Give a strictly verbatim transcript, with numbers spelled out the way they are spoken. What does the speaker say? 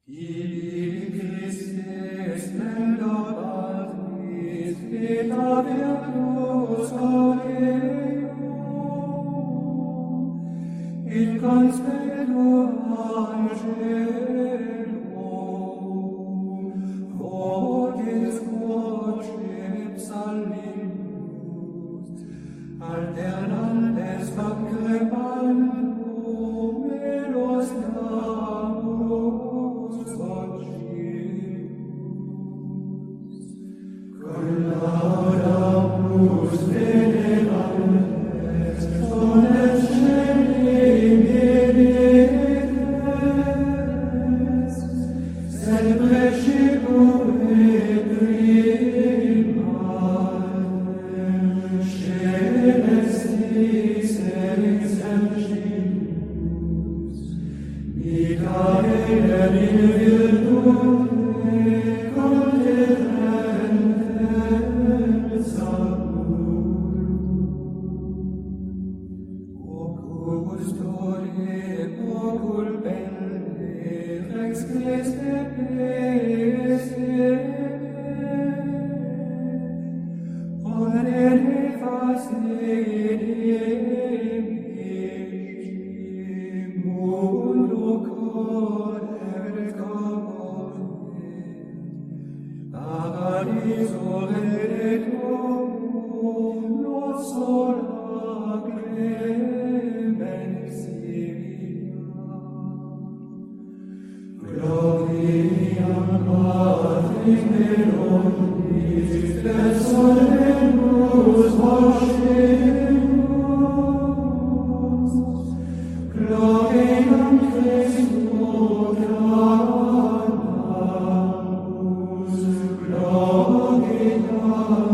Ibi Christus mendabatis vita virtus aureum, in conspectu angelum, vocis vocem psalmimus, alternantes concrebandum melos namusocimus. Cum laudamus venerantes, sones celi mineres, sed precipum et primatem, celestis excelsius, Michael in virtute conterentem salurum. O custode ocul belle, rex Christe pese, omne nefas edem mundo codere capone, paradiso redetum nos sola clemensia. Gloria Patris et Omnis et solemnus voscemus, Gloria Christu Christus, Gloria